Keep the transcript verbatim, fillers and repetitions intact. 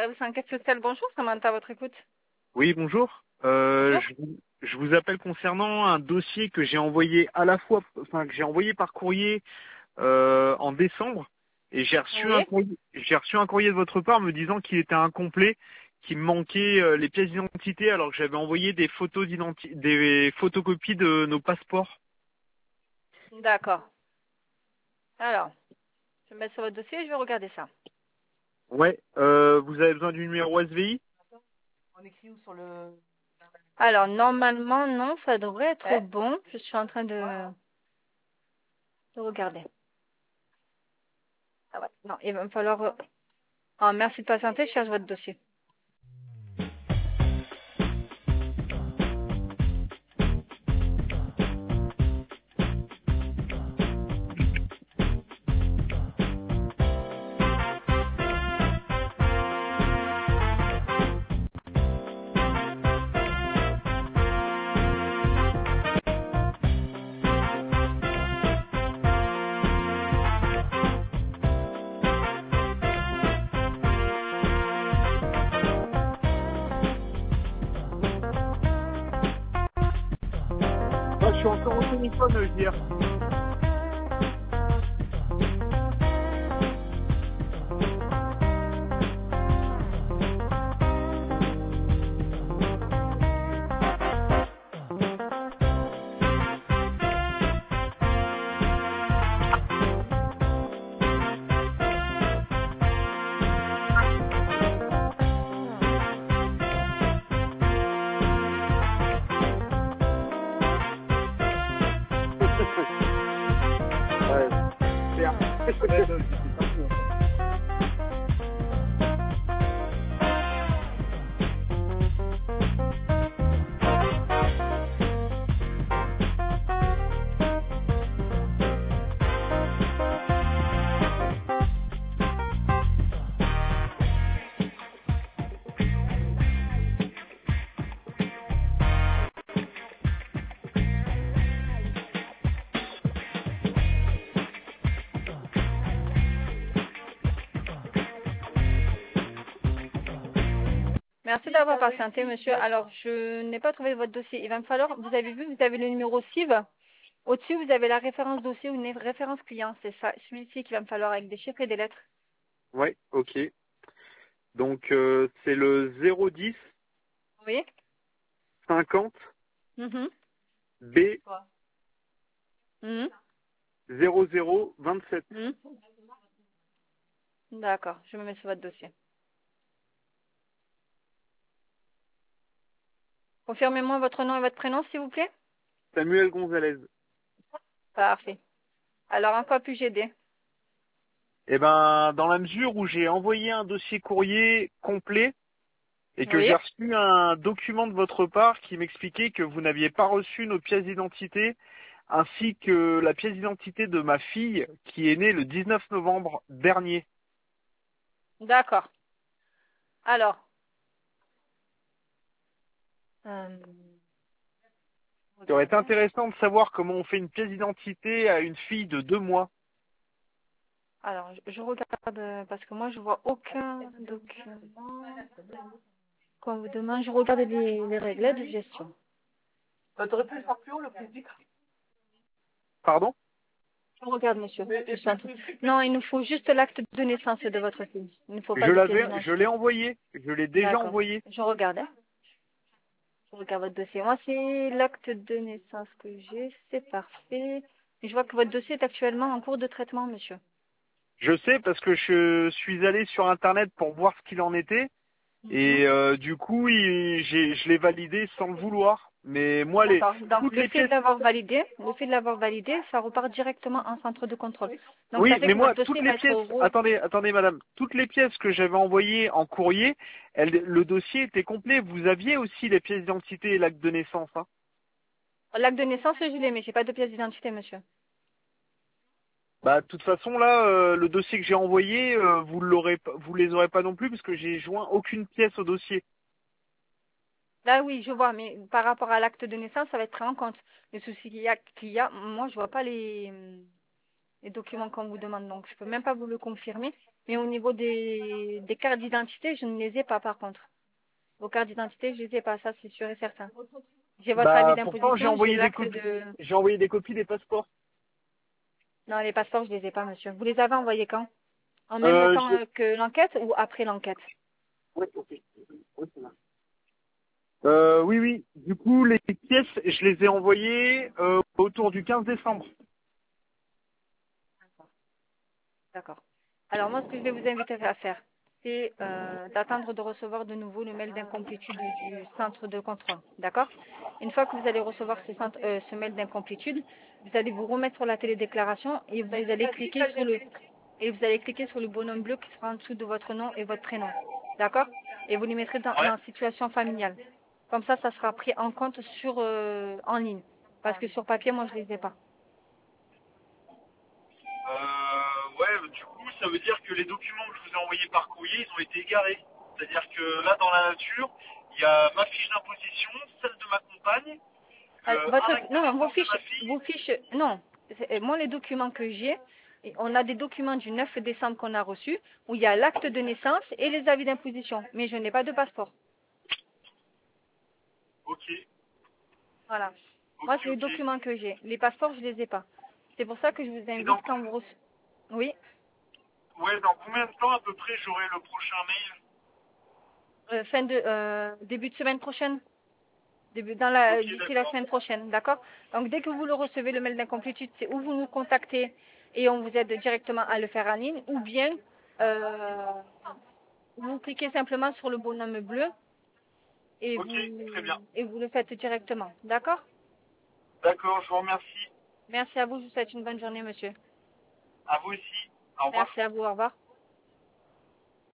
Service enquête sociale, bonjour, Samantha, à votre écoute. Oui, bonjour. Euh, Bonjour. je, vous je vous appelle concernant un dossier que j'ai envoyé à la fois, enfin que j'ai envoyé par courrier euh, en décembre, et j'ai reçu un Oui. courrier, j'ai reçu un courrier de votre part me disant qu'il était incomplet, qu'il me manquait euh, les pièces d'identité, alors que j'avais envoyé des photos d'identité, des photocopies de nos passeports. D'accord. Alors, je vais mettre sur votre dossier et je vais regarder ça. Ouais. Euh, vous avez besoin du numéro S V I? On écrit où sur le... Alors, normalement, non, ça devrait être Eh bon. Je suis en train de, de regarder. Ah ouais, non, il va me falloir... euh, Ah, merci de patienter, je cherche votre dossier. Ah, je suis encore au téléphone, je veux dire. Ouais, super. Ouais, non, j'étais parti, en fait. Merci d'avoir patienté, monsieur. Alors, je n'ai pas trouvé votre dossier. Il va me falloir... Vous avez vu, vous avez le numéro C I V. Au-dessus, vous avez la référence dossier ou une référence client. C'est ça, celui-ci qu'il va me falloir avec des chiffres et des lettres. Ouais, ok. Donc euh, c'est le zéro dix Oui. cinquante Mhm. B Mhm. zéro zéro vingt-sept. Mhm. D'accord, je me mets sur votre dossier. Confirmez-moi votre nom et votre prénom, s'il vous plaît. Samuel Gonzalez. Parfait. Alors, en quoi puis-je aider? Eh ben, dans la mesure où j'ai envoyé un dossier courrier complet et que Oui. j'ai reçu un document de votre part qui m'expliquait que vous n'aviez pas reçu nos pièces d'identité, ainsi que la pièce d'identité de ma fille qui est née le dix-neuf novembre dernier. D'accord. Alors, euh, Ça aurait été regardez. intéressant de savoir comment on fait une pièce d'identité à une fille de deux mois. Alors, je, je regarde euh, parce que moi, je vois aucun document qu'on vous demande. Je regarde les, les règles de gestion. Euh, t'aurais pu le faire plus haut, le plus vite. Pardon? Je regarde, monsieur. Je suis en train- Non, il nous faut juste l'acte de naissance de votre fille. Il ne faut pas Je de pièce l'avais, je l'ai d'identité. envoyé. Je l'ai déjà D'accord. envoyé. Je regarde. hein. Je regarde votre dossier. Moi, c'est l'acte de naissance que j'ai. C'est parfait. Je vois que votre dossier est actuellement en cours de traitement, monsieur. Je sais parce que je suis allé sur Internet pour voir ce qu'il en était. Mhm. Et euh, du coup, il- j'ai, je l'ai validé sans le vouloir. Mais moi, les, D'accord. Donc, toutes le les fait de pièces. l'avoir validé, le fait de l'avoir validé, ça repart directement en centre de contrôle. Donc, ça Oui, fait mais que votre moi, toutes dossier les va être pièces. re... Attendez, attendez, madame. Toutes les pièces que j'avais envoyées en courrier, elles- le dossier était complet. Vous aviez aussi les pièces d'identité et l'acte de naissance. Hein. L'acte de naissance, je l'ai, mais j'ai pas de pièce d'identité, monsieur. Bah, de toute façon, là, euh, le dossier que j'ai envoyé, euh, vous l'aurez, pas- vous les aurez pas non plus parce que j'ai joint aucune pièce au dossier. Là, oui, je vois, mais par rapport à l'acte de naissance, ça va être pris en compte. Le souci qu'il y a, qu'il y a, moi, je vois pas les, les documents qu'on vous demande, donc je peux même pas vous le confirmer. Mais au niveau des, des cartes d'identité, je ne les ai pas par contre. Vos cartes d'identité, je ne les ai pas, ça c'est sûr et certain. J'ai votre avis Bah, pourtant, j'ai d'imposition, j'ai envoyé des l'acte copies. de... J'ai envoyé des copies des passeports. Non, les passeports, je ne les ai pas, monsieur. Vous les avez envoyés quand? En même Euh, temps j'ai- que l'enquête ou après l'enquête? ouais, ok. Ouais, c'est là. Euh, oui, oui. Du coup, les pièces, je les ai envoyées euh, autour du quinze décembre. D'accord. Alors moi, ce que je vais vous inviter à faire, c'est euh, d'attendre de recevoir de nouveau le mail d'incomplétude du centre de contrôle. D'accord? Une fois que vous allez recevoir ce, centre, euh, ce mail d'incomplétude, vous allez vous remettre sur la télédéclaration et vous allez cliquer sur le et vous allez cliquer sur le bonhomme bleu qui sera en dessous de votre nom et votre prénom. D'accord? Et vous les mettrez dans, Ouais. dans situation familiale. Comme ça, ça sera pris en compte sur euh, en ligne. Parce que sur papier, moi, je ne les ai pas. Euh, ouais, du coup, ça veut dire que les documents que je vous ai envoyés par courrier, ils ont été égarés. C'est-à-dire que là, dans la nature, il y a ma fiche d'imposition, celle de ma compagne, Euh, euh, un Votre, acte de non, vos naissance de fiches, ma fille. vos fiches, non. C'est- euh, Moi, les documents que j'ai, et on a des documents du neuf décembre qu'on a reçus, où il y a l'acte de naissance et les avis d'imposition, mais je n'ai pas de passeport. Ok, Voilà. ok, Moi, c'est les ok. documents que j'ai. Les passeports, je les ai pas. C'est pour ça que je vous Et invite donc, quand vous recevez. Oui, ouais, dans combien de temps à peu près j'aurai le prochain mail? euh, fin de euh, début de semaine prochaine, début dans la Ok, d'ici la d'accord. semaine prochaine, d'accord? Donc dès que vous le recevez, le mail d'incomplétude, c'est où vous nous contactez et on vous aide directement à le faire en ligne, ou bien euh, vous cliquez simplement sur le bonhomme bleu et Ok, très bien. vous, et vous le faites directement. D'accord? D'accord, je vous remercie. Merci à vous. Je vous souhaite une bonne journée, monsieur. À vous aussi. Au revoir. Merci à vous. Au revoir.